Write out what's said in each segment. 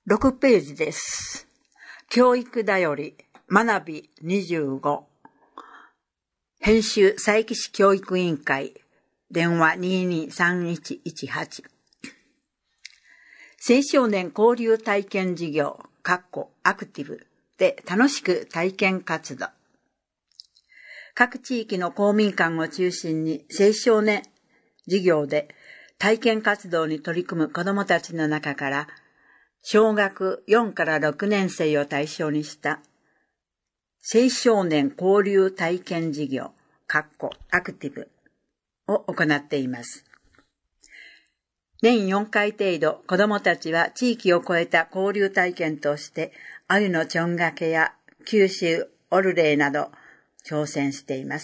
6ページです。教育だより、学び25。編集、佐伯市教育委員会。電話223118。青少年交流体験事業、アクティブで楽しく体験活動。各地域の公民館を中心に青少年事業で体験活動に取り組む子どもたちの中から、小学4から6年生を対象にした青少年交流体験事業、アクティブを行っています。年4回程度、子どもたちは地域を超えた交流体験として、鮎のちょんがけや九州オルレーなど挑戦しています。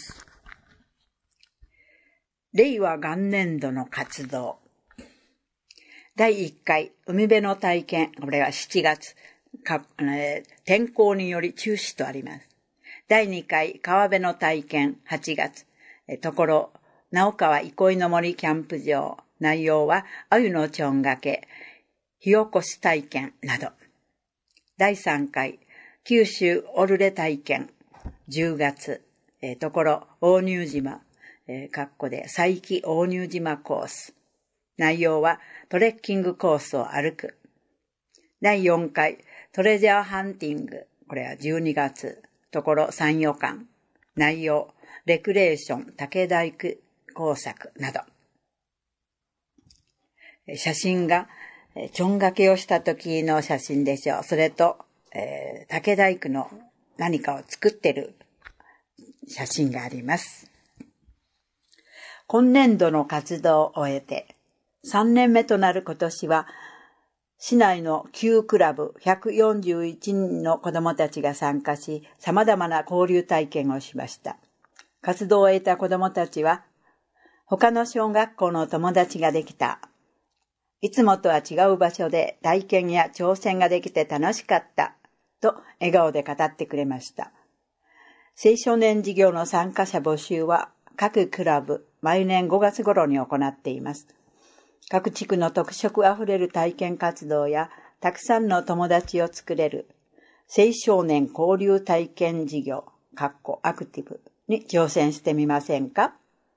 令和元年度の活動。第1回、海辺の体験、これは7月、天候により中止とあります。第2回、川辺の体験、8月、直川憩いの森キャンプ場、内容は、鮎のちょんがけ、火起こし体験など。第3回、九州オルレ体験、10月、大乳島、佐伯大乳島コース。内容は、トレッキングコースを歩く。第4回、トレジャーハンティング、これは12月、3予間。内容、レクレーション、竹大工工作など。写真が、ちょんがけをした時の写真でしょう。それと、竹大工の何かを作ってる写真があります。今年度の活動を終えて、3年目となる今年は、市内の9クラブ141人の子どもたちが参加し、様々な交流体験をしました。活動を終えた子どもたちは、他の小学校の友達ができた。いつもとは違う場所で体験や挑戦ができて楽しかった。と笑顔で語ってくれました。青少年事業の参加者募集は各クラブ毎年5月頃に行っています。各地区の特色あふれる体験活動やたくさんの友達を作れる青少年交流体験事業、アクティブに挑戦してみませんか？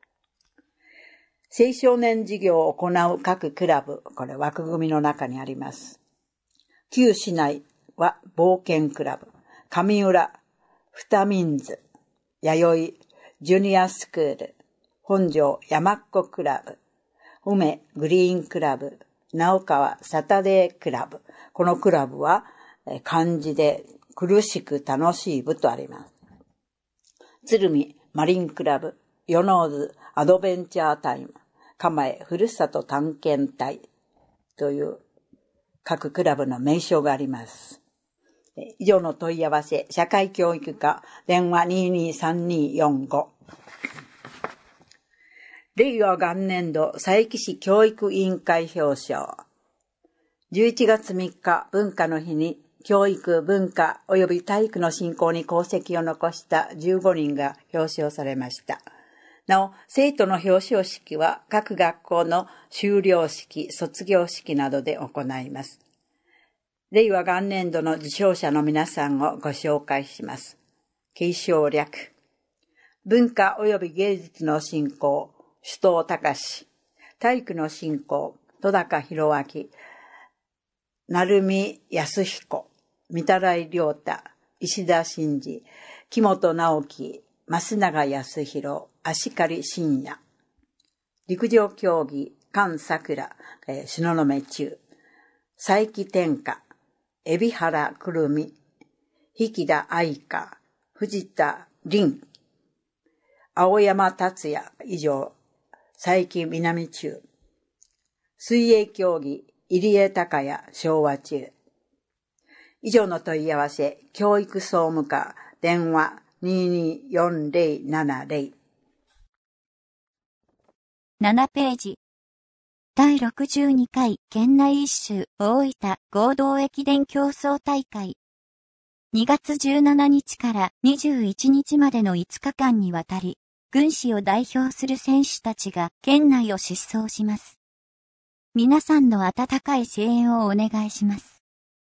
青少年事業を行う各クラブ、これ枠組みの中にあります。旧市内は冒険クラブ、上浦、二民図、弥生、ジュニアスクール、本庄山っ子クラブ、梅グリーンクラブ、直川サタデークラブ。このクラブは漢字で苦しく楽しい部とあります。鶴見マリンクラブ、与野津アドベンチャータイム、蒲江ふるさと探検隊という各クラブの名称があります。以上の問い合わせ、社会教育課、電話223245。令和元年度佐伯市教育委員会表彰。11月3日文化の日に教育、文化及び体育の振興に功績を残した15人が表彰されました。なお、生徒の表彰式は各学校の修了式、卒業式などで行います。令和元年度の受賞者の皆さんをご紹介します。継承略。文化及び芸術の振興、首藤隆。体育の振興、戸高博明。成海康彦。御手洗良太。石田真二。木本直樹。増永康弘。足刈真也。陸上競技、菅桜。東雲中。佐伯天下。海老原くるみ。引田愛香。藤田凛。青山達也。以上。佐伯南中。水泳競技、入江高也、昭和中。以上の問い合わせ、教育総務課、電話224070。 7ページ。第62回県内一周大分合同駅伝競争大会。2月17日から21日までの5日間にわたり、郡市を代表する選手たちが県内を疾走します。皆さんの温かい声援をお願いします。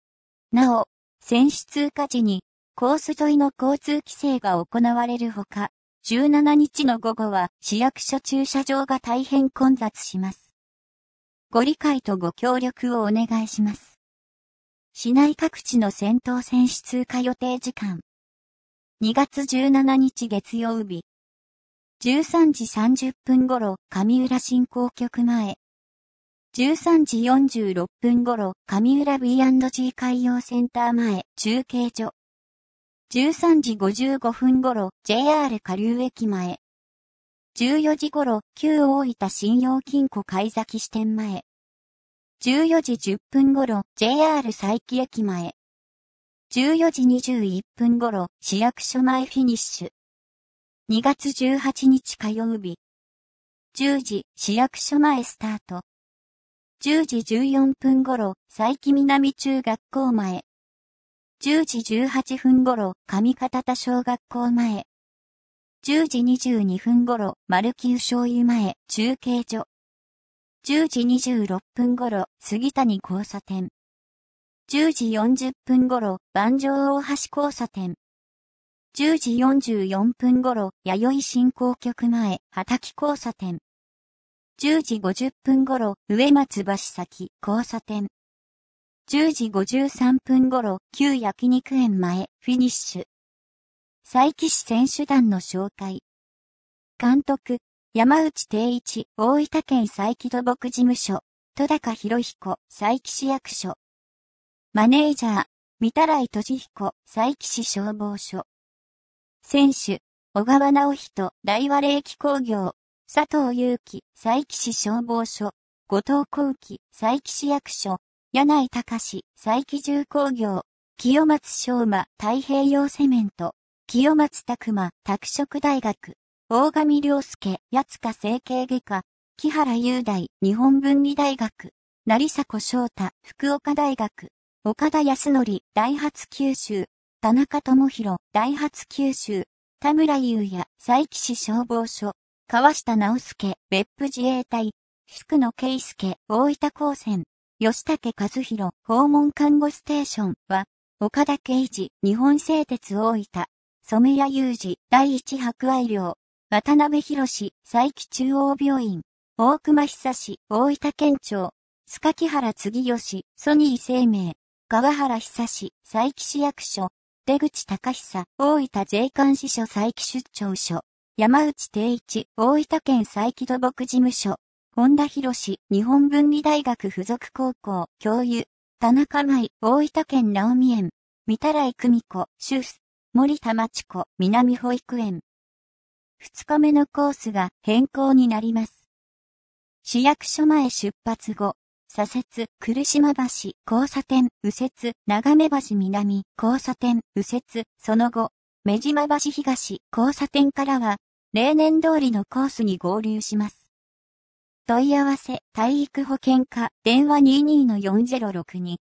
なお、選手通過時にコース沿いの交通規制が行われるほか、17日の午後は市役所駐車場が大変混雑します。ご理解とご協力をお願いします。市内各地の先頭選手通過予定時間。2月17日月曜日。13時30分頃、上浦振興局前。13時46分頃、上浦 B&G 海洋センター前、中継所。13時55分頃、JR 下流駅前。14時頃、旧大分信用金庫貝崎支店前。14時10分頃、JR 佐伯駅前。14時21分頃、市役所前フィニッシュ。2月18日火曜日。10時、市役所前スタート。10時14分頃、佐伯南中学校前。10時18分頃、上片田小学校前。10時22分頃、丸木醤油前、中継所。10時26分頃、杉谷交差点。10時40分頃、万丈大橋交差点。10時44分頃、弥生振興局前、畑交差点。10時50分頃、上松橋崎交差点。10時53分頃、旧焼肉園前、フィニッシュ。佐伯市選手団の紹介。監督、山内定一、大分県佐伯土木事務所、戸高博彦、佐伯市役所。マネージャー、御手洗俊彦、佐伯市消防署。選手、小川直人、大和冷機工業、佐藤祐樹、佐伯市消防署。後藤幸喜、佐伯市役所。柳井隆、佐伯重工業。清松翔馬、太平洋セメント。清松拓馬、拓殖大学。大上良介、八塚整形外科。木原雄大、日本文理大学。成迫翔太、福岡大学。岡田康則、ダイハツ九州。田中智弘、ダイハツ九州。田村優也、佐伯市消防署。川下直介、別府自衛隊。福野圭介、大分高専。吉武和弘、訪問看護ステーションは、岡田圭司、日本製鉄大分。染谷裕二、第一博愛寮。渡辺博士、佐伯中央病院。大熊久志、大分県庁。塚木原次吉、ソニー生命。川原久志、佐伯市役所。出口隆久、大分税関支所佐伯出張所。山内定一、大分県佐伯土木事務所。本田博士、日本文理大学附属高校、教諭。田中舞、大分県直美園。御手洗久美子、主婦。森田真知子、南保育園。2日目のコースが変更になります。市役所前出発後、左折、来島橋、交差点、右折、長目橋南、交差点、右折、その後、目島橋東、交差点からは、例年通りのコースに合流します。問い合わせ、体育保健課、電話 22-4062。